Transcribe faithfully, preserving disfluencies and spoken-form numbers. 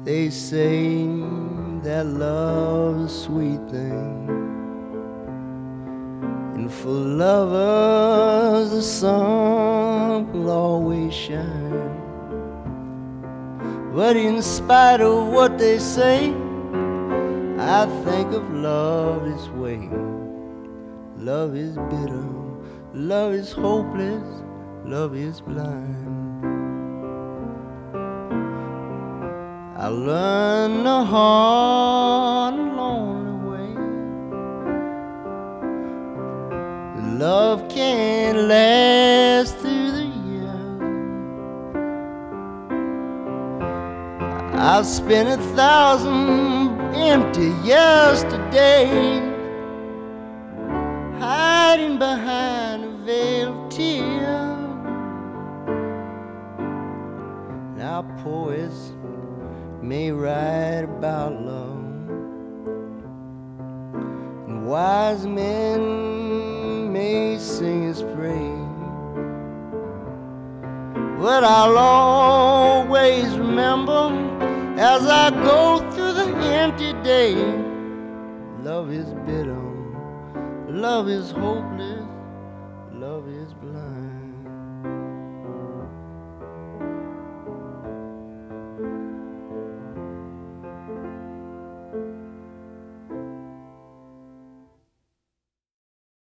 They say that love's a sweet thing, and for lovers the sun will always shine. But in spite of what they say, I think of love this way. Love is bitter, love is hopeless, love is blind. I learned the hard and lonely way. Love can't last through the years. I've spent a thousand empty yesterdays, hiding behind a veil of tears. Now poets may write about love, and wise men may sing his praise, but I'll always remember as I go through the empty day, love is bitter, love is hopeless, love is blind.